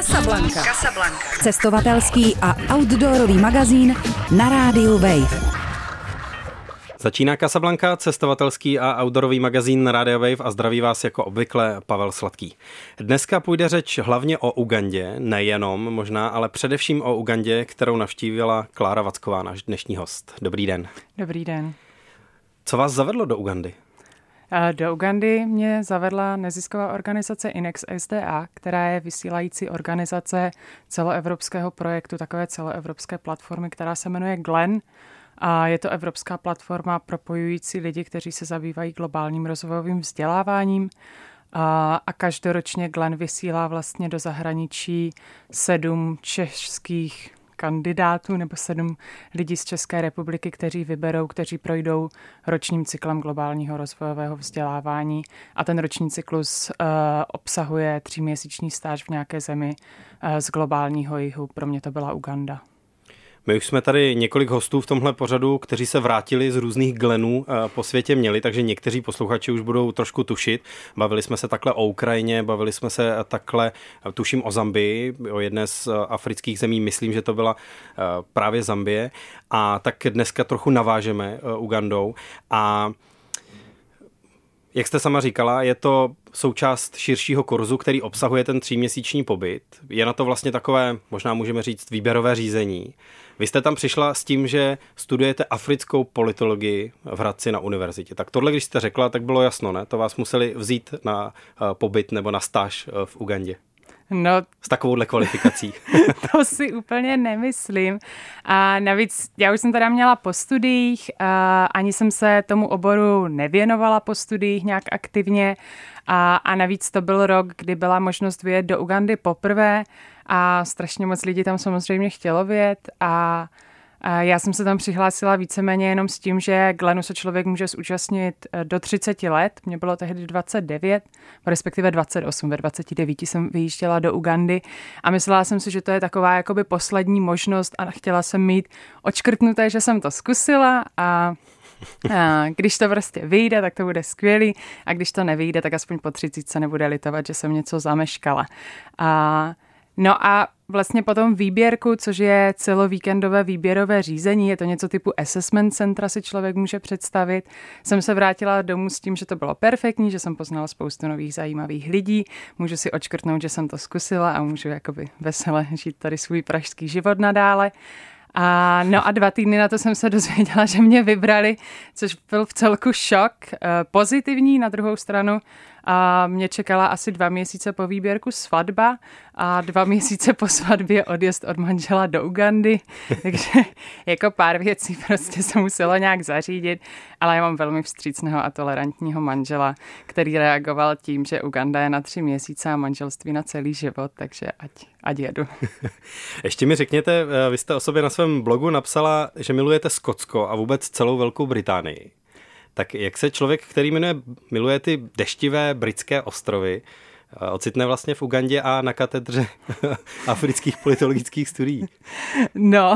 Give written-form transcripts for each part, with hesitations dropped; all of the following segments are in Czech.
Casablanca. Cestovatelský a outdoorový magazín na rádiu Wave. Začíná Casablanca, cestovatelský a outdoorový magazín na Radio Wave a zdraví vás jako obvykle Pavel Sladký. Dneska půjde řeč hlavně o Ugandě, nejenom možná, ale především o Ugandě, kterou navštívila Klára Vacková, náš dnešní host. Dobrý den. Dobrý den. Co vás zavedlo do Ugandy? Do Ugandy mě zavedla nezisková organizace INEX SDA, která je vysílající organizace celoevropského projektu, takové celoevropské platformy, která se jmenuje GLEN. A je to evropská platforma propojující lidi, kteří se zabývají globálním rozvojovým vzděláváním. A každoročně GLEN vysílá vlastně do zahraničí 7 českých kandidátů nebo 7 lidí z České republiky, kteří projdou ročním cyklem globálního rozvojového vzdělávání. A ten roční cyklus obsahuje 3měsíční stáž v nějaké zemi z globálního jihu. Pro mě to byla Uganda. My už jsme tady několik hostů v tomhle pořadu, kteří se vrátili z různých glenů po světě měli, takže někteří posluchači už budou trošku tušit. Bavili jsme se takhle o Ukrajině, bavili jsme se takhle, tuším o Zambii, o jedné z afrických zemí, myslím, že to byla právě Zambie. A tak dneska trochu navážeme Ugandou. A jak jste sama říkala, je to součást širšího kurzu, který obsahuje ten 3měsíční pobyt. Je na to vlastně takové, možná můžeme říct, výběrové řízení. Vy jste tam přišla s tím, že studujete africkou politologii v Hradci na univerzitě. Tak tohle, když jste řekla, tak bylo jasno, ne? To vás museli vzít na pobyt nebo na stáž v Ugandě. No, s takovouhle kvalifikací. To si úplně nemyslím. A navíc já už jsem teda měla po studiích, ani jsem se tomu oboru nevěnovala po studiích nějak aktivně a navíc to byl rok, kdy byla možnost vyjet do Ugandy poprvé a strašně moc lidí tam samozřejmě chtělo vyjet a já jsem se tam přihlásila víceméně jenom s tím, že GLENu se člověk může zúčastnit do 30 let. Mně bylo tehdy 29, respektive 28. Ve 29 jsem vyjížděla do Ugandy a myslela jsem si, že to je taková jakoby poslední možnost a chtěla jsem mít odškrtnuté, že jsem to zkusila a když to prostě vyjde, tak to bude skvělý a když to nevyjde, tak aspoň po 30 se nebude litovat, že jsem něco zameškala. No a vlastně potom výběrku, což je celovíkendové výběrové řízení, je to něco typu assessment centra, si člověk může představit. Jsem se vrátila domů s tím, že to bylo perfektní, že jsem poznala spoustu nových zajímavých lidí, můžu si odškrtnout, že jsem to zkusila a můžu jakoby vesele žít tady svůj pražský život nadále. No a 2 týdny na to jsem se dozvěděla, že mě vybrali, což byl v celku šok, pozitivní na druhou stranu. A mě čekala asi 2 měsíce po výběrku svatba a 2 měsíce po svatbě odjezd od manžela do Ugandy, takže jako pár věcí prostě se muselo nějak zařídit, ale já mám velmi vstřícného a tolerantního manžela, který reagoval tím, že Uganda je na 3 měsíce a manželství na celý život, takže ať jedu. Ještě mi řekněte, vy jste o sobě na svém blogu napsala, že milujete Skotsko a vůbec celou Velkou Británii. Tak jak se člověk, který miluje ty deštivé britské ostrovy, ocitne vlastně v Ugandě a na katedře afrických politologických studií? No,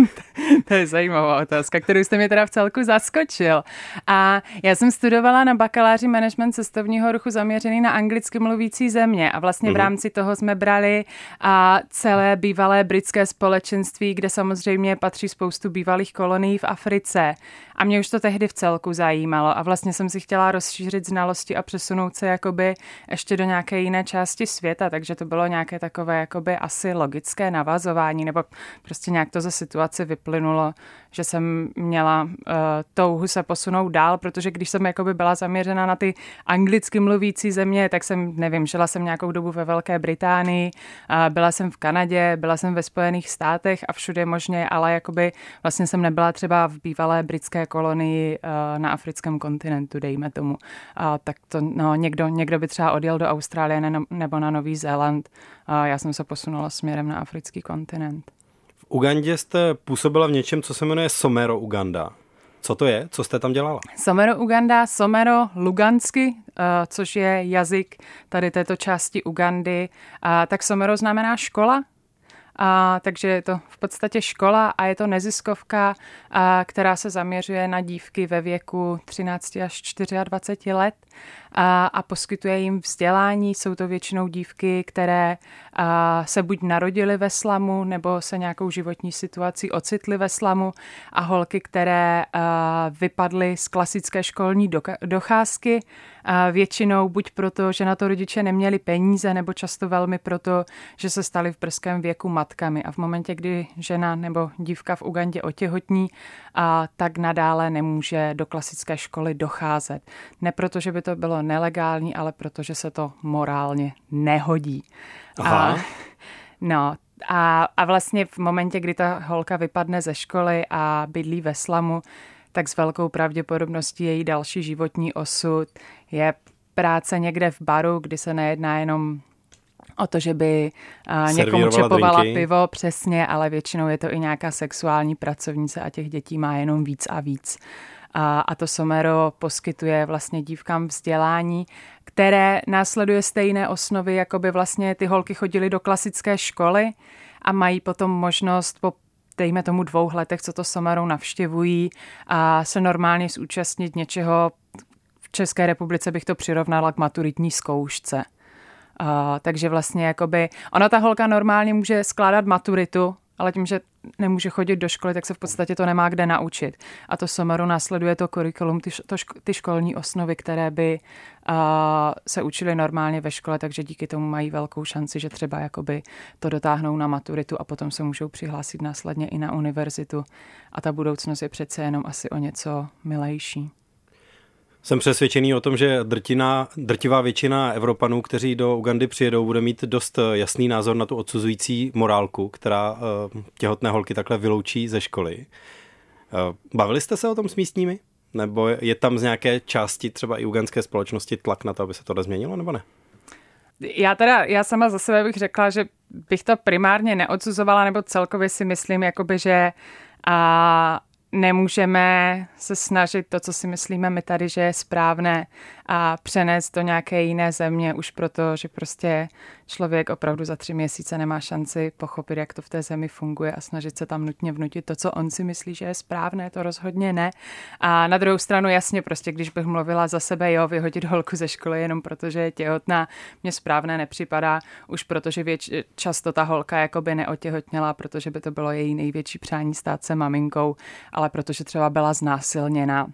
to je zajímavá otázka, kterou jste mě teda v celku zaskočil. A já jsem studovala na bakaláři management cestovního ruchu zaměřený na anglicky mluvící země a vlastně v rámci toho jsme brali celé bývalé britské společenství, kde samozřejmě patří spoustu bývalých kolonií v Africe. A mě už to tehdy v celku zajímalo a vlastně jsem si chtěla rozšířit znalosti a přesunout se jakoby ještě do nějaké jiné části světa, takže to bylo nějaké takové jakoby asi logické navazování, nebo prostě nějak to ze situace vyplynulo, že jsem měla touhu se posunout dál, protože když jsem jakoby byla zaměřena na ty anglicky mluvící země, tak jsem, nevím, žila jsem nějakou dobu ve Velké Británii, byla jsem v Kanadě, byla jsem ve Spojených státech a všude možně, ale jakoby vlastně jsem nebyla třeba v bývalé britské kolonii na africkém kontinentu, dejme tomu. Tak to, někdo by třeba odjel do Austrálie nebo na Nový Zéland. Já jsem se posunula směrem na africký kontinent. V Ugandě jste působila v něčem, co se jmenuje Somero Uganda. Co to je? Co jste tam dělala? Somero Uganda, Somero Lugansky, což je jazyk tady této části Ugandy. Tak Somero znamená škola Takže je to v podstatě škola a je to neziskovka, která se zaměřuje na dívky ve věku 13 až 24 let a poskytuje jim vzdělání. Jsou to většinou dívky, které se buď narodily ve slamu, nebo se nějakou životní situací ocitly ve slamu a holky, které vypadly z klasické školní docházky, většinou buď proto, že na to rodiče neměli peníze, nebo často velmi proto, že se staly v brzkém věku matkami. A v momentě, kdy žena nebo dívka v Ugandě otěhotní, tak nadále nemůže do klasické školy docházet. Ne proto, že by to bylo nelegální, ale protože se to morálně nehodí. A vlastně v momentě, kdy ta holka vypadne ze školy a bydlí ve slamu, tak s velkou pravděpodobností její další životní osud je práce někde v baru, kdy se nejedná jenom o to, že by někomu čepovala pivo, přesně, ale většinou je to i nějaká sexuální pracovnice a těch dětí má jenom víc a víc. A to Somero poskytuje vlastně dívkám vzdělání, které následuje stejné osnovy, jako by vlastně ty holky chodily do klasické školy a mají potom možnost po dejme tomu 2 letech, co to Somero navštěvují, a se normálně zúčastnit něčeho. V České republice bych to přirovnala k maturitní zkoušce. Takže vlastně jakoby, ona ta holka normálně může skládat maturitu, ale tím, že nemůže chodit do školy, tak se v podstatě to nemá kde naučit. A to Somero následuje to kurikulum, ty školní osnovy, které by se učily normálně ve škole, takže díky tomu mají velkou šanci, že třeba jakoby to dotáhnou na maturitu a potom se můžou přihlásit následně i na univerzitu. A ta budoucnost je přece jenom asi o něco milejší. Jsem přesvědčený o tom, že drtivá většina Evropanů, kteří do Ugandy přijedou, bude mít dost jasný názor na tu odsuzující morálku, která těhotné holky takhle vyloučí ze školy. Bavili jste se o tom s místními? Nebo je tam z nějaké části třeba i ugandské společnosti tlak na to, aby se to změnilo, nebo ne? Já sama za sebe bych řekla, že bych to primárně neodsuzovala, nebo celkově si myslím, jakoby, že nemůžeme se snažit to, co si myslíme my tady, že je správné, a přenést do nějaké jiné země už proto, že prostě člověk opravdu za 3 měsíce nemá šanci pochopit, jak to v té zemi funguje a snažit se tam nutně vnutit to, co on si myslí, že je správné, to rozhodně ne. A na druhou stranu jasně prostě, když bych mluvila za sebe, vyhodit holku ze školy jenom protože je těhotná, mně správné nepřipadá, už protože často ta holka jakoby neotěhotněla, protože by to bylo její největší přání stát se maminkou, ale protože třeba byla znásilněna.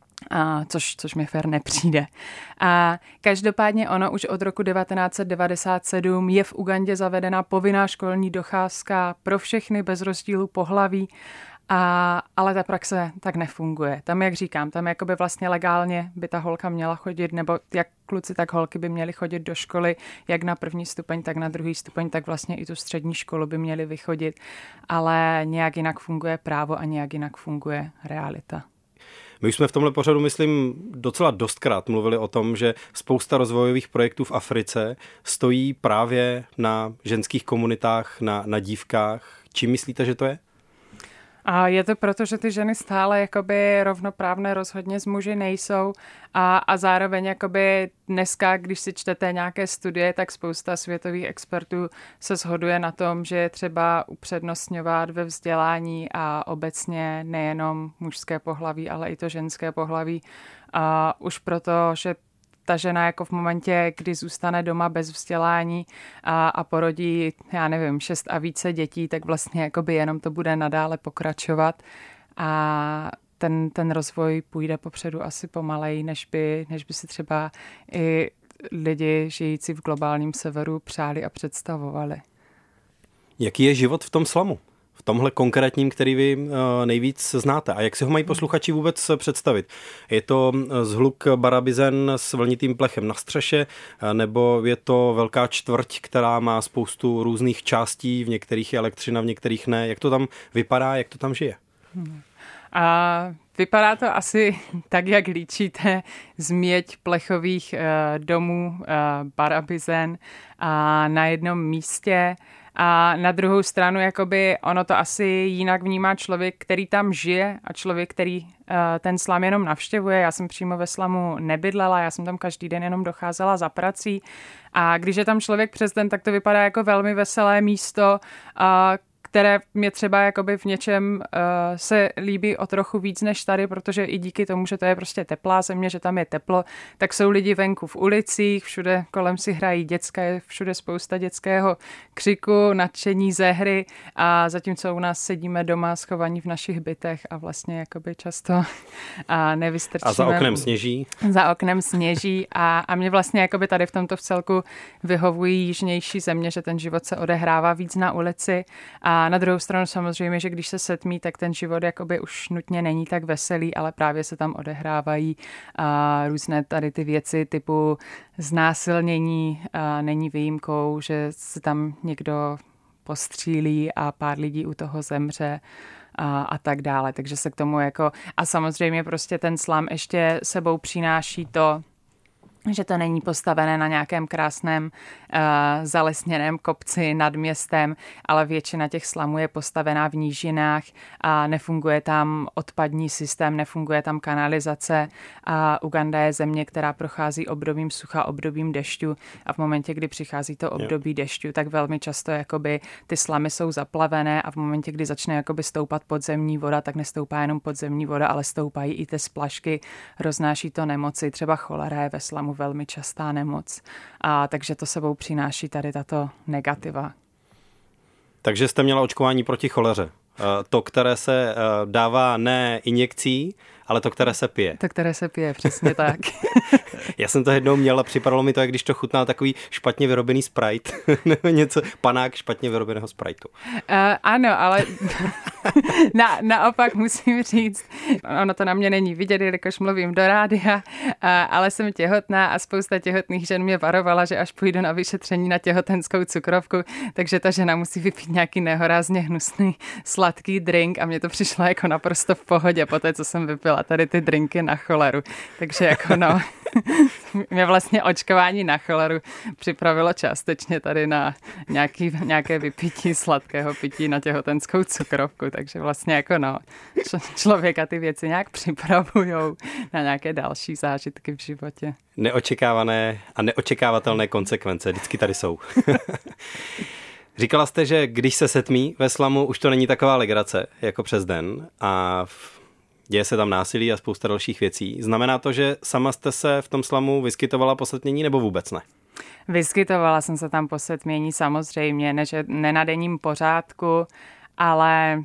Což mi fér nepřijde. A každopádně ono už od roku 1997 je v Ugandě zavedena povinná školní docházka pro všechny bez rozdílu pohlaví, ale ta praxe tak nefunguje. Tam, jak říkám, tam jakoby vlastně legálně by ta holka měla chodit, nebo jak kluci, tak holky by měly chodit do školy, jak na 1. stupeň, tak na 2. stupeň, tak vlastně i tu střední školu by měli vychodit, ale nějak jinak funguje právo a nějak jinak funguje realita. My už jsme v tomhle pořadu, myslím, docela dostkrát mluvili o tom, že spousta rozvojových projektů v Africe stojí právě na ženských komunitách, na dívkách. Čím myslíte, že to je? A je to proto, že ty ženy stále jakoby rovnoprávné rozhodně s muži nejsou a zároveň jakoby dneska, když si čtete nějaké studie, tak spousta světových expertů se shoduje na tom, že je třeba upřednostňovat ve vzdělání a obecně nejenom mužské pohlaví, ale i to ženské pohlaví. A už proto, že ta žena jako v momentě, kdy zůstane doma bez vzdělání a porodí, 6 a více dětí, tak vlastně jakoby jenom to bude nadále pokračovat a ten rozvoj půjde popředu asi pomaleji, než by si třeba i lidi žijící v globálním severu přáli a představovali. Jaký je život v tom slamu? V tomhle konkrétním, který vy nejvíc znáte. A jak si ho mají posluchači vůbec představit? Je to zhluk Barabizen s vlnitým plechem na střeše, nebo je to velká čtvrť, která má spoustu různých částí, v některých je elektřina, v některých ne? Jak to tam vypadá, jak to tam žije? Vypadá to asi tak, jak líčíte, změť plechových domů Barabizen na jednom místě. A na druhou stranu, jakoby ono to asi jinak vnímá člověk, který tam žije a člověk, který ten slum jenom navštěvuje. Já jsem přímo ve slumu nebydlela, já jsem tam každý den jenom docházela za prací. A když je tam člověk přes den, tak to vypadá jako velmi veselé místo, které mě třeba jakoby v něčem se líbí o trochu víc než tady, protože i díky tomu, že to je prostě teplá země, že tam je teplo, tak jsou lidi venku v ulicích, všude kolem si hrají děcka, je všude spousta dětského křiku, nadšení ze hry a zatímco u nás sedíme doma schovaní v našich bytech a vlastně jakoby často nevystrčíme. A za oknem sněží? Za oknem sněží a mě vlastně jakoby tady v tomto vcelku vyhovují jižnější země, že ten život se odehrává víc na ulici. A na druhou stranu samozřejmě, že když se setmí, tak ten život jakoby už nutně není tak veselý, ale právě se tam odehrávají různé tady ty věci typu znásilnění není výjimkou, že se tam někdo postřílí a pár lidí u toho zemře a tak dále. Takže se k tomu jako... A samozřejmě prostě ten slum ještě sebou přináší to, že to není postavené na nějakém krásném zalesněném kopci nad městem, ale většina těch slumů je postavená v nížinách a nefunguje tam odpadní systém, nefunguje tam kanalizace a Uganda je země, která prochází obdobím sucha, obdobím dešťu a v momentě, kdy přichází to období dešťu, tak velmi často jakoby ty slumy jsou zaplavené a v momentě, kdy začne jakoby stoupat podzemní voda, tak nestoupá jenom podzemní voda, ale stoupají i ty splašky, roznáší to nemoci, třeba cholera je ve slumu velmi častá nemoc. A takže to sebou přináší tady tato negativa. Takže jste měla očkování proti choleře. To, které se dává ne injekcí, ale to, které se pije. To, které se pije, přesně tak. Já jsem to jednou měl a připadalo mi to, jak když to chutná takový špatně vyrobený Sprite. Nebo něco, panák špatně vyrobeného Spriteu. Ano, ale naopak musím říct, ono to na mě není vidět, jelikož mluvím do rádia, ale jsem těhotná a spousta těhotných žen mě varovala, že až půjdu na vyšetření na těhotenskou cukrovku, takže ta žena musí vypít nějaký nehorázně hnusný sladký drink a mně to přišlo jako naprosto v pohodě po té, co jsem vypila tady ty drinky na choleru. Takže jako no, mě vlastně očkování na choleru připravilo částečně tady na nějaké vypití sladkého pití na těhotenskou cukrovku, takže vlastně jako no, člověka ty věci nějak připravujou na nějaké další zážitky v životě. Neočekávané a neočekávatelné konsekvence vždycky tady jsou. Říkala jste, že když se setmí ve slumu, už to není taková legrace jako přes den a děje se tam násilí a spousta dalších věcí. Znamená to, že sama jste se v tom slumu vyskytovala po setmění nebo vůbec ne? Vyskytovala jsem se tam po setmění samozřejmě, ne na denním pořádku, ale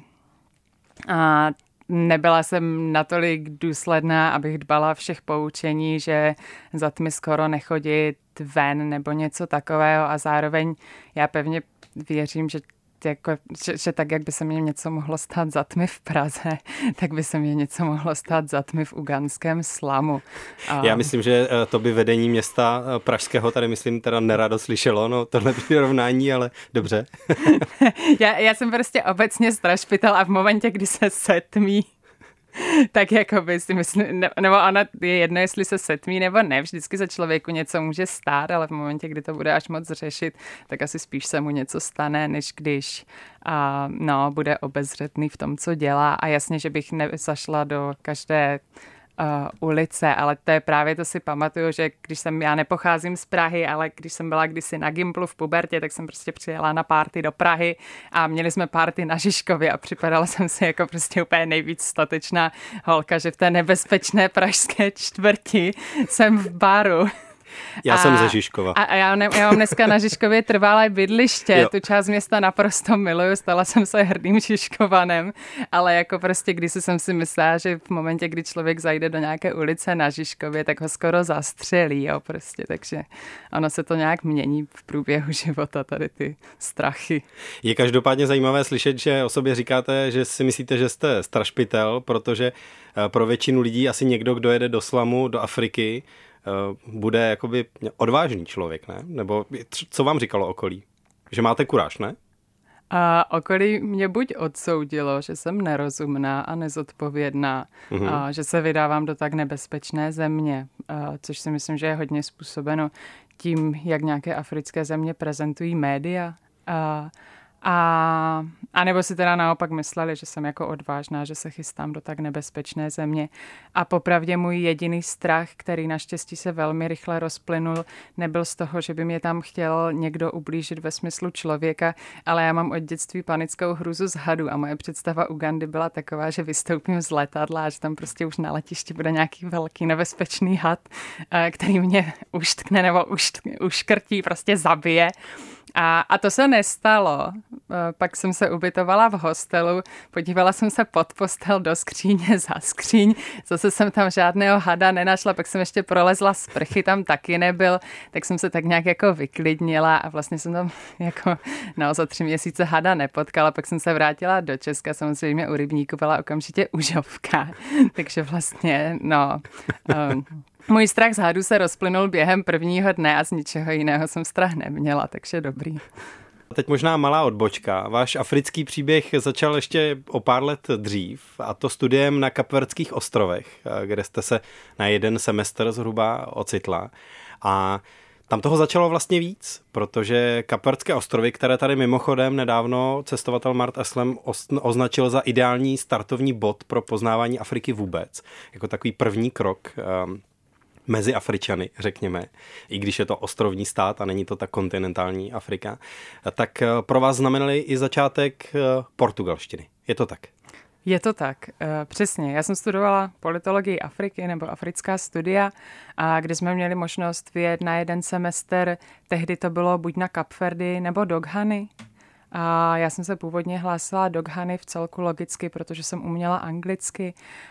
nebyla jsem natolik důsledná, abych dbala všech poučení, že za tmy skoro nechodit ven nebo něco takového a zároveň já pevně věřím, že tak, jak by se mně něco mohlo stát za tmy v Praze, tak by se mně něco mohlo stát za tmy v ugandském slumu. Já myslím, že to by vedení města pražského tady, myslím, teda nerado slyšelo, no tohle přirovnání, ale dobře. já jsem prostě obecně strašpitel a v momentě, kdy se setmí, tak jako by si myslím, nebo ona je jedno, jestli se setmí nebo ne, vždycky se člověku něco může stát, ale v momentě, kdy to bude až moc řešit, tak asi spíš se mu něco stane, než když bude obezřetný v tom, co dělá a jasně, že bych nezašla do každé ulice, ale to je právě, to si pamatuju, že já nepocházím z Prahy, ale když jsem byla kdysi na Gimplu v pubertě, tak jsem prostě přijela na party do Prahy a měli jsme party na Žižkově a připadala jsem si jako prostě úplně nejvíc statečná holka, že v té nebezpečné pražské čtvrti jsem v baru. Já jsem ze Žižkova. A já mám dneska na Žižkově trvalé bydliště. Jo. Tu část města naprosto miluju, stala jsem se hrdým Žižkovanem, ale jako prostě kdysi jsem si myslela, že v momentě, kdy člověk zajde do nějaké ulice na Žižkově, tak ho skoro zastřelí, jo, prostě. Takže ono se to nějak mění v průběhu života, tady ty strachy. Je každopádně zajímavé slyšet, že o sobě říkáte, že si myslíte, že jste strašpitel, protože pro většinu lidí asi někdo, kdo jede do slamu, do Afriky, bude jakoby odvážný člověk, ne? Nebo co vám říkalo okolí? Že máte kuráž, ne? A okolí mě buď odsoudilo, že jsem nerozumná a nezodpovědná, a že se vydávám do tak nebezpečné země, což si myslím, že je hodně způsobeno tím, jak nějaké africké země prezentují média. A nebo si teda naopak mysleli, že jsem jako odvážná, že se chystám do tak nebezpečné země. A popravdě můj jediný strach, který naštěstí se velmi rychle rozplynul, nebyl z toho, že by mě tam chtěl někdo ublížit ve smyslu člověka, ale já mám od dětství panickou hrůzu z hadů a moje představa Ugandy byla taková, že vystoupím z letadla a že tam prostě už na letišti bude nějaký velký nebezpečný had, který mě uštkne nebo uškrtí, prostě zabije. A to se nestalo. Pak jsem se ubytovala v hostelu, podívala jsem se pod postel, do skříně, za skříň, zase jsem tam žádného hada nenašla, pak jsem ještě prolezla sprchy, tam taky nebyl, tak jsem se tak nějak jako vyklidnila a vlastně jsem tam jako za 3 měsíce hada nepotkala, pak jsem se vrátila do Česka, samozřejmě u rybníku byla okamžitě užovka, takže vlastně můj strach z hadů se rozplynul během prvního dne a z ničeho jiného jsem strach neměla, takže dobrý. Teď možná malá odbočka. Váš africký příběh začal ještě o pár let dřív, a to studiem na Kapverdských ostrovech, kde jste se na 1 semestr zhruba ocitla. A tam toho začalo vlastně víc, protože Kapverdské ostrovy, které tady mimochodem nedávno cestovatel Mart Eslem označil za ideální startovní bod pro poznávání Afriky vůbec, jako takový první krok mezi Afričany, řekněme, i když je to ostrovní stát a není to tak kontinentální Afrika, tak pro vás znamenaly i začátek portugalštiny. Je to tak? Je to tak, přesně. Já jsem studovala politologii Afriky nebo africká studia, kde jsme měli možnost vyjet na 1 semestr. Tehdy to bylo buď na Kapverdy nebo do Ghany. A já jsem se původně hlásila do Ghany v celku logicky, protože jsem uměla anglicky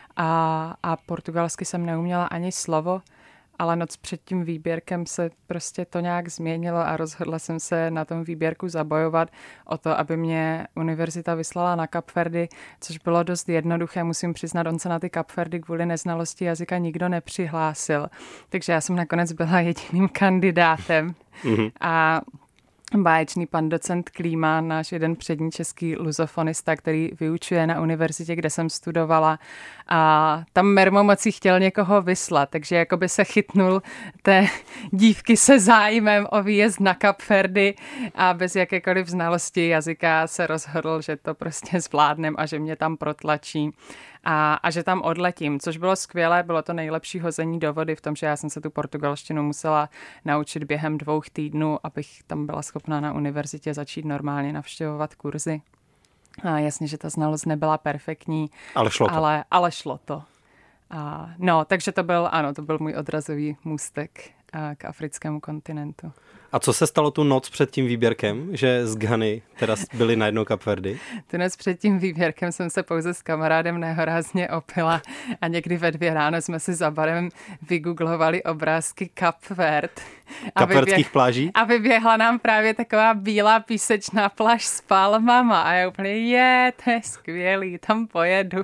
a portugalsky jsem neuměla ani slovo. Ale noc před tím výběrkem se prostě to nějak změnilo a rozhodla jsem se na tom výběrku zabojovat o to, aby mě univerzita vyslala na Kapverdy, což bylo dost jednoduché, musím přiznat, on se na ty Kapverdy kvůli neznalosti jazyka nikdo nepřihlásil. Takže já jsem nakonec byla jediným kandidátem. A báječný pan docent Klíma, náš jeden přední český luzofonista, který vyučuje na univerzitě, kde jsem studovala, a tam mermomocí chtěl někoho vyslat, takže jakoby se chytnul té dívky se zájmem o výjezd na Kapverdy a bez jakékoliv znalosti jazyka se rozhodl, že to prostě zvládnem a že mě tam protlačí. A že tam odletím, což bylo skvělé, bylo to nejlepší hození do vody v tom, že já jsem se tu portugalštinu musela naučit během 2 týdnů, abych tam byla schopná na univerzitě začít normálně navštěvovat kurzy. A jasně, že ta znalost nebyla perfektní, ale šlo to. Ale šlo to. Takže to byl můj odrazový můstek k africkému kontinentu. A co se stalo tu noc před tím výběrkem, že z Ghany teda byly najednou Kapverdy? Tu noc před tím výběrkem jsem se pouze s kamarádem nehorázně opila a někdy ve 2 ráno jsme si za barem vygooglovali obrázky Kapverd. Kapverdských pláží? A vyběhla nám právě taková bílá písečná pláž s palmama a já úplně, to je skvělý, tam pojedu.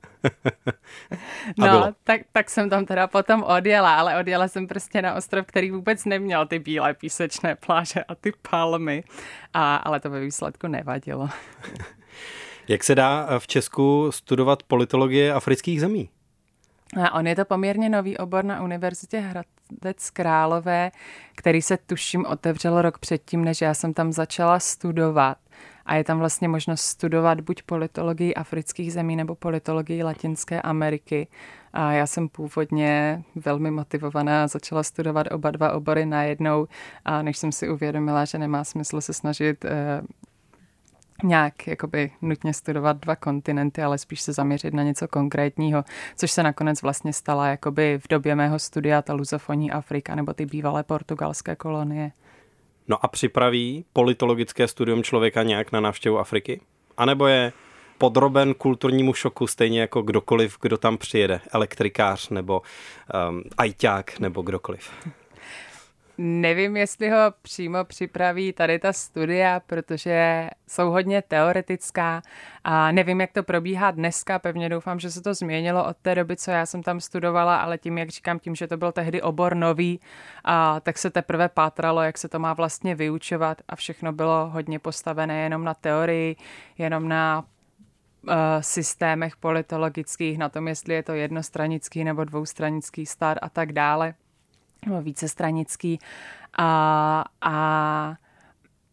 Tak jsem tam teda potom odjela, ale odjela jsem prostě na ostrov, který vůbec neměl ty bílé písečné pláže a ty palmy, ale to ve výsledku nevadilo. Jak se dá v Česku studovat politologie afrických zemí? On je to poměrně nový obor na Univerzitě Hradec Králové, který se tuším otevřel rok předtím, než já jsem tam začala studovat. A je tam vlastně možnost studovat buď politologii afrických zemí nebo politologii Latinské Ameriky. A já jsem původně velmi motivovaná, začala studovat oba 2 obory najednou, a než jsem si uvědomila, že nemá smysl se snažit nějak jakoby nutně studovat 2 kontinenty, ale spíš se zaměřit na něco konkrétního, což se nakonec vlastně stala jakoby v době mého studia ta luzofonní Afrika nebo ty bývalé portugalské kolonie. No a připraví politologické studium člověka nějak na návštěvu Afriky? A nebo je podroben kulturnímu šoku stejně jako kdokoliv, kdo tam přijede? Elektrikář nebo ajťák nebo kdokoliv? Nevím, jestli ho přímo připraví tady ta studia, protože jsou hodně teoretická a nevím, jak to probíhá dneska. Pevně doufám, že se to změnilo od té doby, co já jsem tam studovala, ale tím, jak říkám, tím, že to byl tehdy obor nový, tak se teprve pátralo, jak se to má vlastně vyučovat a všechno bylo hodně postavené jenom na teorii, jenom na systémech politologických, na tom, jestli je to jednostranický nebo dvoustranický stát a tak dále. Vícestranický a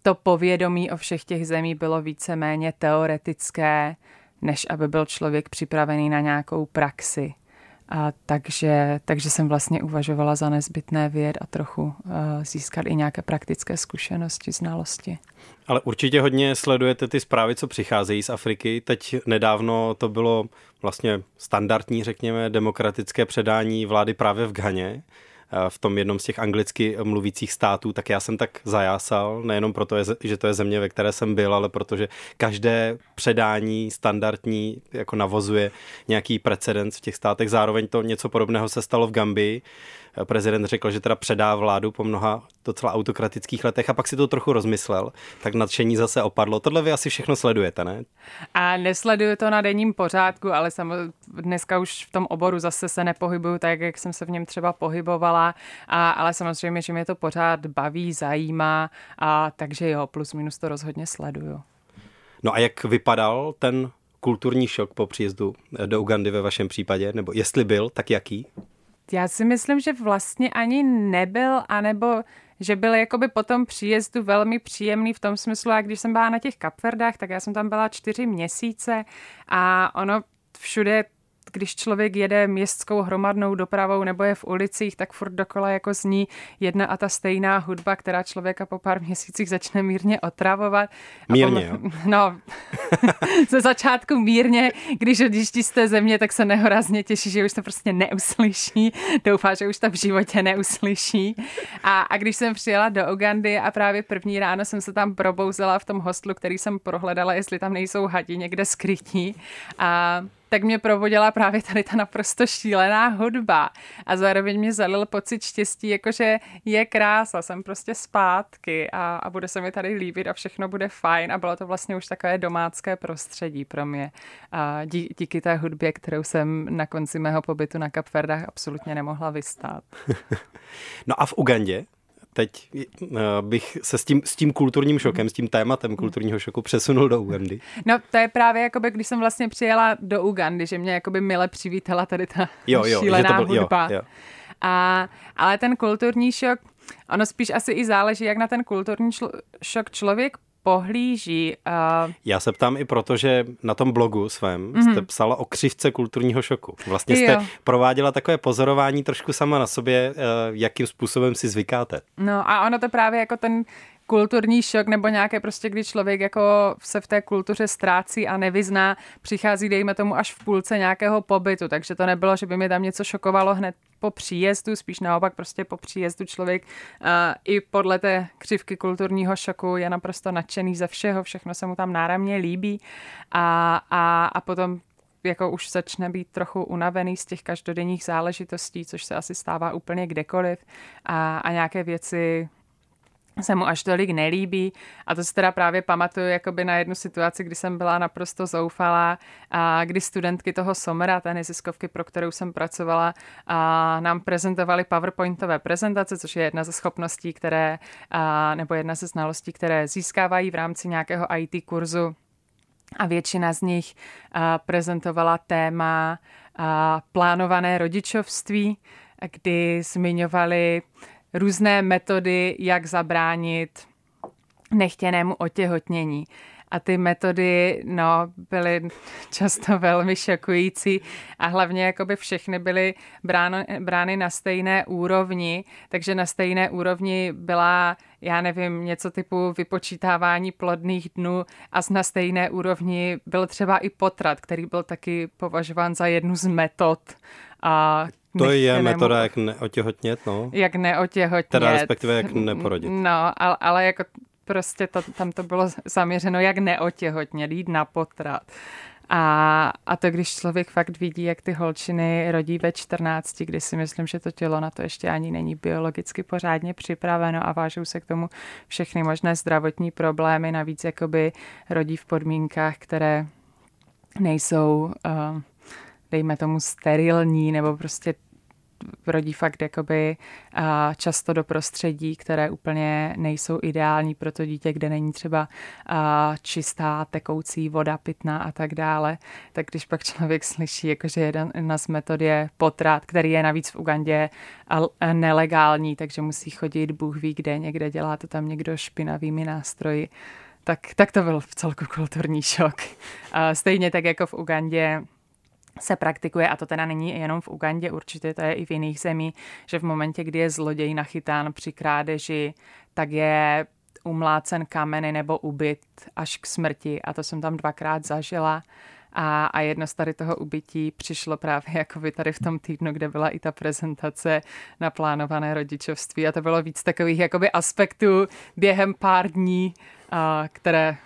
to povědomí o všech těch zemí bylo víceméně teoretické, než aby byl člověk připravený na nějakou praxi. A takže jsem vlastně uvažovala za nezbytné vědět a trochu získat i nějaké praktické zkušenosti, znalosti. Ale určitě hodně sledujete ty zprávy, co přicházejí z Afriky. Teď nedávno to bylo vlastně standardní, řekněme, demokratické předání vlády právě v Ghaně, v tom jednom z těch anglicky mluvících států, tak já jsem tak zajásal, nejenom proto, že to je země, ve které jsem byl, ale protože každé předání standardní jako navozuje nějaký precedens v těch státech. Zároveň to něco podobného se stalo v Gambii. Prezident řekl, že teda předá vládu po mnoha docela autokratických letech a pak si to trochu rozmyslel, tak nadšení zase opadlo. Tohle vy asi všechno sledujete, ne? A nesleduju to na denním pořádku, ale dneska už v tom oboru zase se nepohybuju tak, jak jsem se v něm třeba pohybovala, ale samozřejmě, že mě to pořád baví, zajímá, takže jo, plus minus to rozhodně sleduju. No a jak vypadal ten kulturní šok po příjezdu do Ugandy ve vašem případě? Nebo jestli byl, tak jaký? Já si myslím, že vlastně ani nebyl, anebo že byl jakoby po tom příjezdu velmi příjemný v tom smyslu, a když jsem byla na těch Kapverdách, tak já jsem tam byla 4 měsíce a ono všude, když člověk jede městskou hromadnou dopravou nebo je v ulicích, tak furt dokola jako zní jedna a ta stejná hudba, která člověka po pár měsících začne mírně otravovat. Mírně, jo? No, ze začátku mírně, když odjíždí z té země, tak se nehorázně těší, že už to prostě neuslyší. Doufá, že už to v životě neuslyší. A když jsem přijela do Ugandy a právě první ráno jsem se tam probouzela v tom hostlu, který jsem prohledala, jestli tam nejsou hadi někde skrytí. Tak mě provodila právě tady ta naprosto šílená hudba a zároveň mě zalil pocit štěstí, jakože je krása, jsem prostě zpátky a bude se mi tady líbit a všechno bude fajn a bylo to vlastně už takové domácké prostředí pro mě a díky té hudbě, kterou jsem na konci mého pobytu na Kapverdách absolutně nemohla vystát. No a v Ugandě? Teď bych se s tím kulturním šokem, s tím tématem kulturního šoku přesunul do Ugandy. No to je právě, jakoby, když jsem vlastně přijela do Ugandy, že mě jakoby mile přivítala tady ta šílená hudba. Jo. Ale ten kulturní šok, ono spíš asi i záleží, jak na ten kulturní šok člověk pohlíží. Já se ptám i proto, že na tom blogu svém jste psala o křivce kulturního šoku. Vlastně jste prováděla takové pozorování trošku sama na sobě, jakým způsobem si zvykáte. No a ono to právě jako ten kulturní šok nebo nějaké prostě, kdy člověk jako se v té kultuře ztrácí a nevyzná, přichází, dejme tomu, až v půlce nějakého pobytu, takže to nebylo, že by mi tam něco šokovalo hned po příjezdu, spíš naopak prostě po příjezdu člověk i podle té křivky kulturního šoku je naprosto nadšený ze všeho, všechno se mu tam náramně líbí a potom jako už začne být trochu unavený z těch každodenních záležitostí, což se asi stává úplně kdekoliv a nějaké věci se mu až tolik nelíbí a to si teda právě pamatuju jakoby na jednu situaci, kdy jsem byla naprosto zoufalá a kdy studentky toho Somera, té neziskovky, pro kterou jsem pracovala, nám prezentovali PowerPointové prezentace, což je jedna ze schopností, které, nebo jedna ze znalostí, které získávají v rámci nějakého IT kurzu a většina z nich prezentovala téma plánované rodičovství, kdy zmiňovali různé metody, jak zabránit nechtěnému otěhotnění. A ty metody byly často velmi šokující a hlavně jakoby všechny byly brány na stejné úrovni, takže na stejné úrovni byla, já nevím, něco typu vypočítávání plodných dnů a na stejné úrovni byl třeba i potrat, který byl taky považován za jednu z metod. To je metoda, jak neotěhotnět, no. Jak neotěhotnět. Teda respektive jak neporodit. No, ale jako prostě tam to bylo zaměřeno, jak neotěhotnět, jít na potrat. A to, když člověk fakt vidí, jak ty holčiny rodí ve 14, kdy si myslím, že to tělo na to ještě ani není biologicky pořádně připraveno a vážou se k tomu všechny možné zdravotní problémy, navíc jakoby rodí v podmínkách, které nejsou, dejme tomu, sterilní nebo prostě rodí fakt jakoby často do prostředí, které úplně nejsou ideální pro to dítě, kde není třeba čistá tekoucí voda pitná a tak dále. Tak když pak člověk slyší, jakože jedna z metod je potrat, který je navíc v Ugandě nelegální, takže musí chodit Bůh ví kde, někde dělá to tam někdo špinavými nástroji, tak to byl vcelku kulturní šok. Stejně tak jako v Ugandě se praktikuje, a to teda není jenom v Ugandě, určitě to je i v jiných zemích, že v momentě, kdy je zloděj nachytán při krádeži, tak je umlácen kameny nebo ubyt až k smrti. A to jsem tam 2krát zažila. A jedno z tady toho ubytí přišlo právě jako by tady v tom týdnu, kde byla i ta prezentace na plánované rodičovství. A to bylo víc takových jakoby aspektů během pár dní, které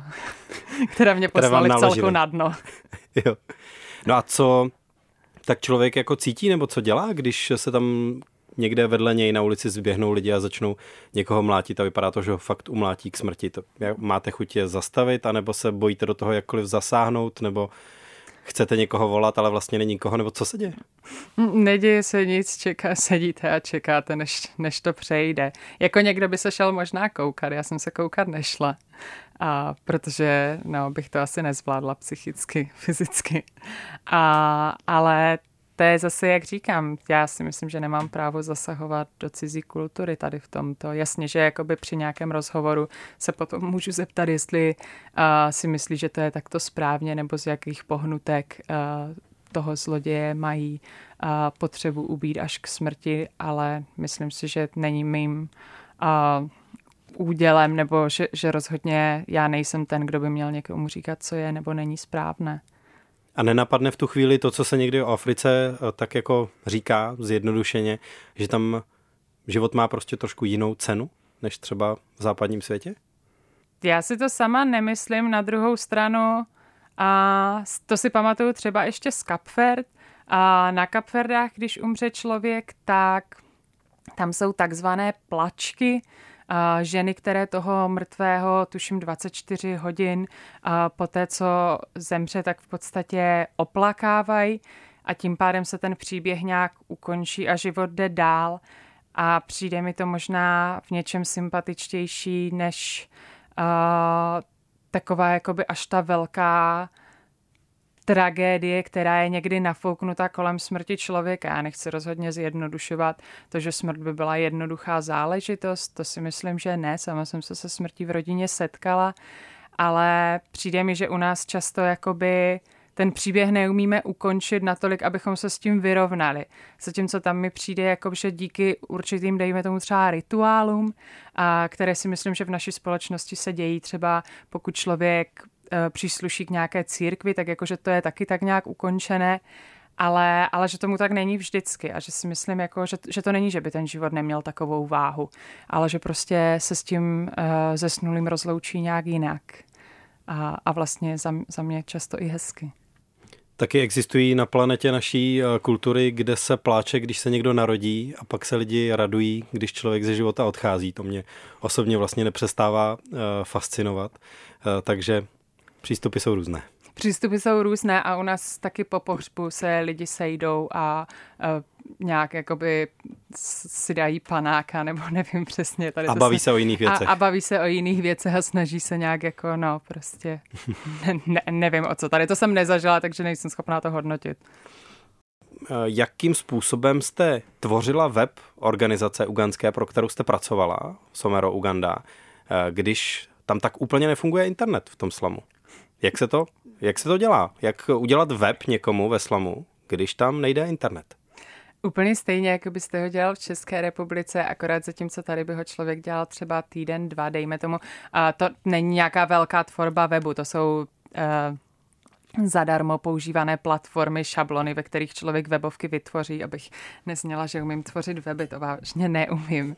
mě poslali v celku na dno. Jo. No a co tak člověk jako cítí, nebo co dělá, když se tam někde vedle něj na ulici zběhnou lidi a začnou někoho mlátit a vypadá to, že ho fakt umlátí k smrti? Máte chuť je zastavit, anebo se bojíte do toho jakkoliv zasáhnout, nebo chcete někoho volat, ale vlastně není nikoho, nebo co se děje? Neděje se nic, sedíte a čekáte, než to přejde. Jako někdo by se šel možná koukat, já jsem se koukat nešla, protože bych to asi nezvládla psychicky, fyzicky. Ale to je zase, jak říkám, já si myslím, že nemám právo zasahovat do cizí kultury tady v tomto. Jasně, že jakoby při nějakém rozhovoru se potom můžu zeptat, jestli si myslí, že to je takto správně, nebo z jakých pohnutek toho zloděje mají potřebu ubít až k smrti, ale myslím si, že není mým údělem, nebo že rozhodně já nejsem ten, kdo by měl někomu říkat, co je nebo není správné. A nenapadne v tu chvíli to, co se někdy o Africe tak jako říká zjednodušeně, že tam život má prostě trošku jinou cenu, než třeba v západním světě? Já si to sama nemyslím. Na druhou stranu, a to si pamatuju třeba ještě z Kapverd. A na Kapverdách, když umře člověk, tak tam jsou takzvané plačky, ženy, které toho mrtvého, tuším 24 hodin po té, co zemře, tak v podstatě oplakávají a tím pádem se ten příběh nějak ukončí a život jde dál. A přijde mi to možná v něčem sympatičtější, než taková jakoby až ta velká tragédie, která je někdy nafouknuta kolem smrti člověka. Já nechci rozhodně zjednodušovat to, že smrt by byla jednoduchá záležitost. To si myslím, že ne. Sama jsem se smrtí v rodině setkala, ale přijde mi, že u nás často jakoby ten příběh neumíme ukončit natolik, abychom se s tím vyrovnali. Zatímco tam mi přijde, jako, že díky určitým, dejme tomu třeba rituálům, které si myslím, že v naší společnosti se dějí, třeba pokud člověk přísluší k nějaké církvi, tak jakože to je taky tak nějak ukončené, ale že tomu tak není vždycky a že si myslím, jako, že to není, že by ten život neměl takovou váhu, ale že prostě se s tím zesnulým rozloučí nějak jinak a vlastně za mě často i hezky. Taky existují na planetě naší kultury, kde se pláče, když se někdo narodí a pak se lidi radují, když člověk ze života odchází. To mě osobně vlastně nepřestává fascinovat, takže přístupy jsou různé. Přístupy jsou různé a u nás taky po pohřbu se lidi sejdou a nějak jakoby si dají panáka, nebo nevím přesně. Tady a baví se o jiných věcech. A baví se o jiných věcech a snaží se nějak jako, prostě nevím o co. Tady to jsem nezažila, takže nejsem schopná to hodnotit. Jakým způsobem jste tvořila web organizace ugandské, pro kterou jste pracovala, Somero Uganda, když tam tak úplně nefunguje internet v tom slamu? Jak se to dělá? Jak udělat web někomu ve slamu, když tam nejde internet? Úplně stejně, jako byste ho dělal v České republice, akorát zatímco tady by ho člověk dělal třeba týden, 2, dejme tomu. A to není nějaká velká tvorba webu, to jsou zadarmo používané platformy, šablony, ve kterých člověk webovky vytvoří, abych nezněla, že umím tvořit weby, to vážně neumím.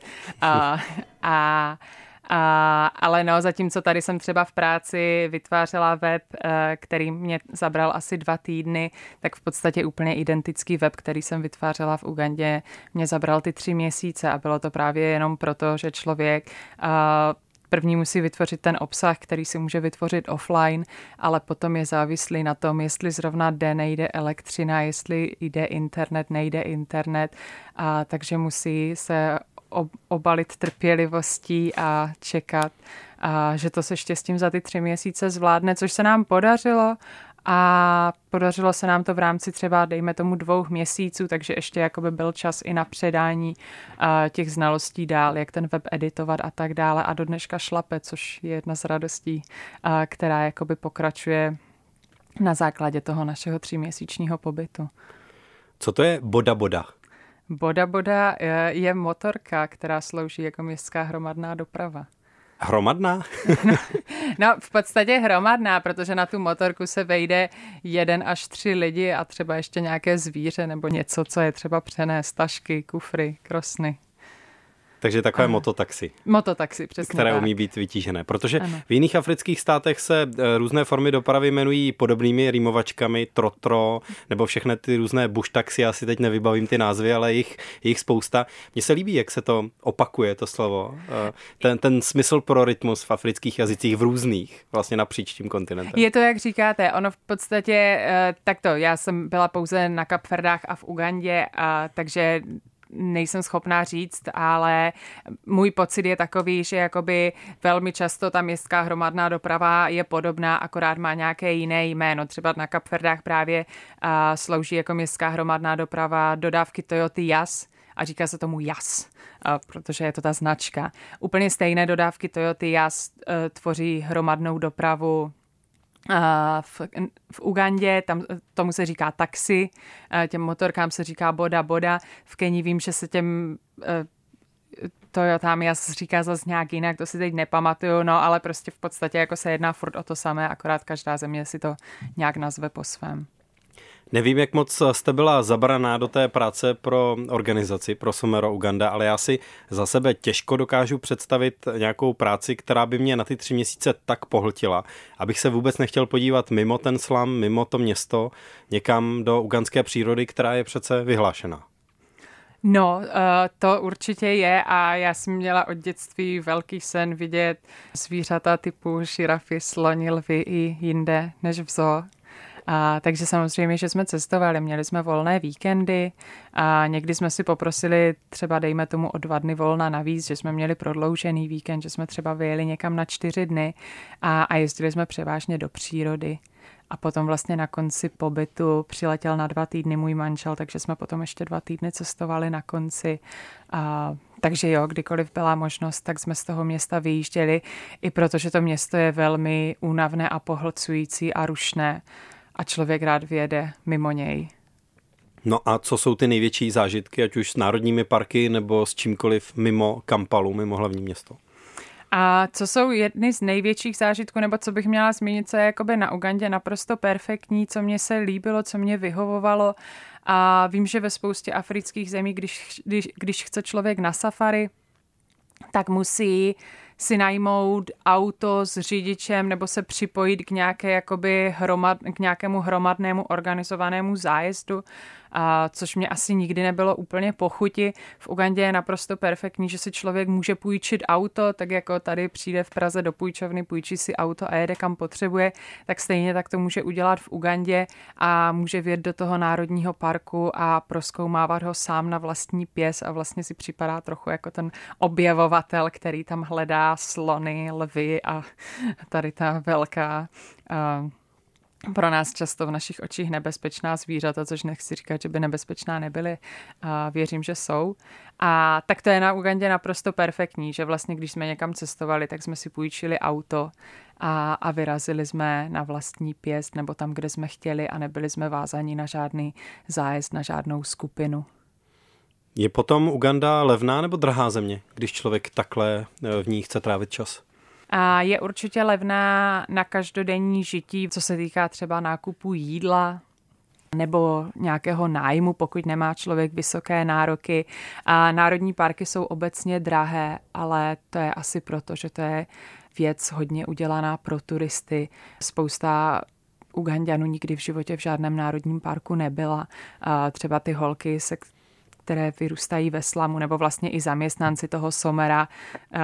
Ale zatímco tady jsem třeba v práci vytvářela web, který mě zabral asi 2 týdny, tak v podstatě úplně identický web, který jsem vytvářela v Ugandě, mě zabral ty 3 měsíce a bylo to právě jenom proto, že člověk první musí vytvořit ten obsah, který si může vytvořit offline, ale potom je závislý na tom, jestli zrovna jde, nejde elektřina, jestli jde internet, nejde internet. A takže musí se obalit trpělivostí a čekat, a že to se štěstím za ty 3 měsíce zvládne, což se nám podařilo. A podařilo se nám to v rámci třeba, dejme tomu 2 měsíců, takže ještě jakoby byl čas i na předání těch znalostí dál, jak ten web editovat a tak dále. A do dneška šlape, což je jedna z radostí, která jakoby pokračuje na základě toho našeho 3měsíčního pobytu. Co to je Boda Boda? Boda Boda je motorka, která slouží jako městská hromadná doprava. Hromadná? No, v podstatě hromadná, protože na tu motorku se vejde 1 až 3 lidi a třeba ještě nějaké zvíře nebo něco, co je třeba přenést, tašky, kufry, krosny. Takže takové mototaxi. Mototaxi, přesně které tak. umí být vytížené. Protože v jiných afrických státech se různé formy dopravy jmenují podobnými rýmovačkami, trotro, nebo všechny ty různé bush taxi, já si teď nevybavím ty názvy, ale jich spousta. Mně se líbí, jak se to opakuje, to slovo. Ten smysl pro rytmus v afrických jazycích v různých, vlastně napříč tím kontinentem. Je to, jak říkáte, ono v podstatě, takto, já jsem byla pouze na Kapverdách a v Ugandě, takže nejsem schopná říct, ale můj pocit je takový, že jakoby velmi často ta městská hromadná doprava je podobná, akorát má nějaké jiné jméno. Třeba na Kapverdách právě slouží jako městská hromadná doprava dodávky Toyoty Yass a říká se tomu Yass, protože je to ta značka. Úplně stejné dodávky Toyoty Yass tvoří hromadnou dopravu v Ugandě, tam tomu se říká taxi, těm motorkám se říká Boda Boda. V Keni vím, že se těm Toyotám Yass říká zase nějak jinak, to si teď nepamatuju, no ale prostě v podstatě jako se jedná furt o to samé, akorát každá země si to nějak nazve po svém. Nevím, jak moc jste byla zabraná do té práce pro organizaci, pro Somero Uganda, ale já si za sebe těžko dokážu představit nějakou práci, která by mě na ty 3 měsíce tak pohltila, abych se vůbec nechtěl podívat mimo ten slum, mimo to město, někam do ugandské přírody, která je přece vyhlášená. No, to určitě je a já jsem měla od dětství velký sen vidět zvířata typu žirafy, sloni, lvy i jinde než v zoo. Takže samozřejmě, že jsme cestovali, měli jsme volné víkendy a někdy jsme si poprosili třeba dejme tomu o 2 dny volna navíc, že jsme měli prodloužený víkend, že jsme třeba vyjeli někam na 4 dny a jezdili jsme převážně do přírody. A potom vlastně na konci pobytu přiletěl na 2 týdny můj manžel, takže jsme potom ještě 2 týdny cestovali na konci. Takže jo, kdykoliv byla možnost, tak jsme z toho města vyjížděli, i protože to město je velmi únavné a pohlcující a rušné a člověk rád vyjede mimo něj. No a co jsou ty největší zážitky, ať už s národními parky nebo s čímkoliv mimo Kampalu, mimo hlavní město? A co jsou jedny z největších zážitků, nebo co bych měla zmínit, co je jakoby na Ugandě naprosto perfektní, co mě se líbilo, co mě vyhovovalo. A vím, že ve spoustě afrických zemí, když chce člověk na safari, tak musí si najmout auto s řidičem nebo se připojit k nějakému hromadnému organizovanému zájezdu, což mě asi nikdy nebylo úplně po chuti. V Ugandě je naprosto perfektní, že si člověk může půjčit auto, tak jako tady přijde v Praze do půjčovny, půjčí si auto a jede kam potřebuje, tak stejně tak to může udělat v Ugandě a může vjet do toho národního parku a prozkoumávat ho sám na vlastní pěst a vlastně si připadá trochu jako ten objevovatel, který tam hledá slony, lvy a tady ta velká pro nás často v našich očích nebezpečná zvířata, což nechci říkat, že by nebezpečná nebyly. Věřím, že jsou. A tak to je na Ugandě naprosto perfektní, že vlastně když jsme někam cestovali, tak jsme si půjčili auto a vyrazili jsme na vlastní pěst nebo tam, kde jsme chtěli a nebyli jsme vázaní na žádný zájezd, na žádnou skupinu. Je potom Uganda levná nebo drahá země, když člověk takhle v ní chce trávit čas? A je určitě levná na každodenní žití, co se týká třeba nákupu jídla nebo nějakého nájmu, pokud nemá člověk vysoké nároky. A národní parky jsou obecně drahé, ale to je asi proto, že to je věc hodně udělaná pro turisty. Spousta Uganďanů nikdy v životě v žádném národním parku nebyla. A třeba ty holky, které vyrůstají ve slamu, nebo vlastně i zaměstnanci toho Somera,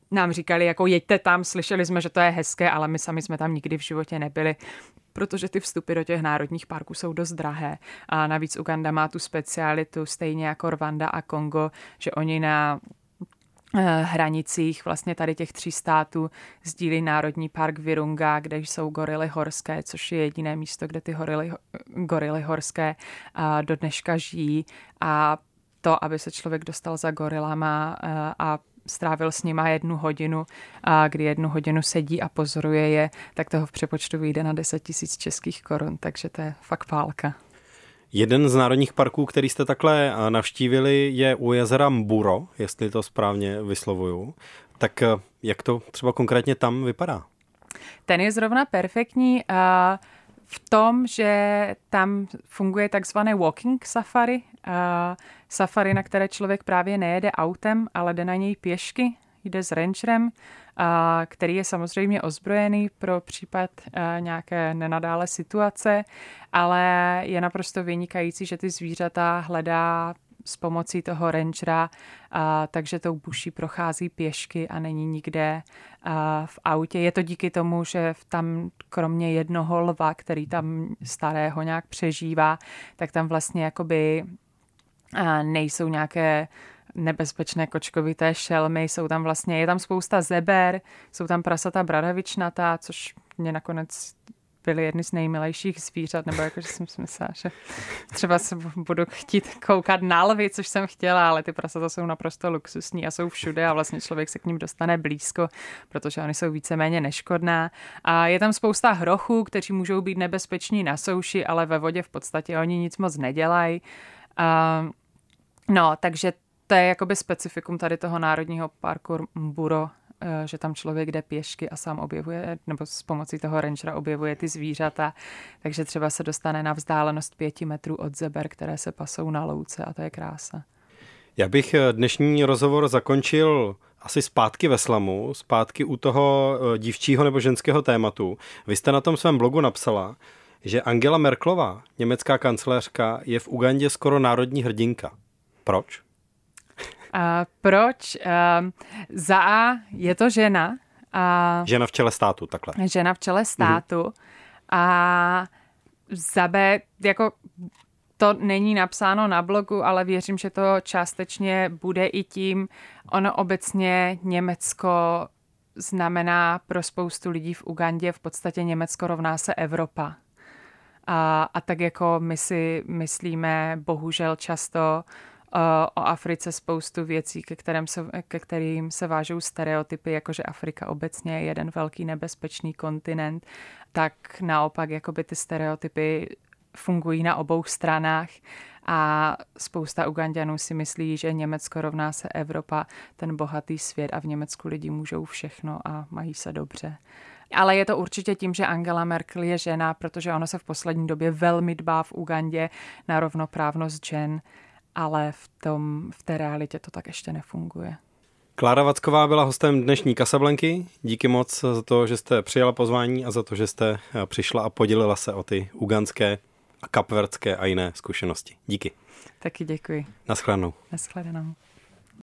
nám říkali, jako jeďte tam, slyšeli jsme, že to je hezké, ale my sami jsme tam nikdy v životě nebyli, protože ty vstupy do těch národních parků jsou dost drahé. A navíc Uganda má tu specialitu, stejně jako Rwanda a Kongo, že oni na hranicích vlastně tady těch 3 států sdílí národní park Virunga, kde jsou gorily horské, což je jediné místo, kde ty gorily horské do dneška žijí. A to, aby se člověk dostal za gorilama a strávil s nima 1 hodinu, a kdy 1 hodinu sedí a pozoruje je, tak toho v přepočtu vyjde na 10 000 českých korun, takže to je fakt pálka. Jeden z národních parků, který jste takhle navštívili, je u jezera Mburo, jestli to správně vyslovuju. Tak jak to třeba konkrétně tam vypadá? Ten je zrovna perfektní v tom, že tam funguje takzvané walking safari. Safari, na které člověk právě nejede autem, ale jde na něj pěšky, jde s rangerem, který je samozřejmě ozbrojený pro případ nějaké nenadále situace, ale je naprosto vynikající, že ty zvířata hledá s pomocí toho rangera, takže tou buší prochází pěšky a není nikde v autě. Je to díky tomu, že tam kromě jednoho lva, který tam starého nějak přežívá, tak tam vlastně jakoby nejsou nějaké nebezpečné kočkovité šelmy, je tam spousta zeber, jsou tam prasata bradavičnatá, což mě nakonec byly jedny z nejmilejších zvířat, nebo jakože jsem si myslela, že třeba se budu chtít koukat na lvy, což jsem chtěla, ale ty prasata jsou naprosto luxusní a jsou všude a vlastně člověk se k ním dostane blízko, protože oni jsou víceméně neškodná. A je tam spousta hrochů, kteří můžou být nebezpeční na souši, ale ve vodě v podstatě oni nic moc nedělají. No, takže to je jakoby specifikum tady toho národního parku Mburo, že tam člověk jde pěšky a sám objevuje, nebo s pomocí toho rangera objevuje ty zvířata, takže třeba se dostane na vzdálenost 5 metrů od zeber, které se pasou na louce a to je krása. Já bych dnešní rozhovor zakončil asi zpátky ve slamu, zpátky u toho dívčího nebo ženského tématu. Vy jste na tom svém blogu napsala, že Angela Merkelová, německá kancléřka, je v Ugandě skoro národní hrdinka. Proč? Proč? Za A je to žena. Žena v čele státu, takhle. Žena v čele státu. A za B, jako to není napsáno na blogu, ale věřím, že to částečně bude i tím. Ono obecně Německo znamená pro spoustu lidí v Ugandě v podstatě Německo rovná se Evropa. A tak jako my si myslíme bohužel často o Africe spoustu věcí, ke kterým se vážou stereotypy, jakože Afrika obecně je jeden velký nebezpečný kontinent, tak naopak jakoby ty stereotypy fungují na obou stranách a spousta Uganďanů si myslí, že Německo rovná se Evropa, ten bohatý svět a v Německu lidi můžou všechno a mají se dobře. Ale je to určitě tím, že Angela Merkel je žena, protože ono se v poslední době velmi dbá v Ugandě na rovnoprávnost žen, ale v té realitě to tak ještě nefunguje. Klára Vacková byla hostem dnešní Casablanky. Díky moc za to, že jste přijala pozvání a za to, že jste přišla a podělila se o ty ugandské a kapverdské a jiné zkušenosti. Díky. Taky děkuji. Naschledanou. Naschledanou.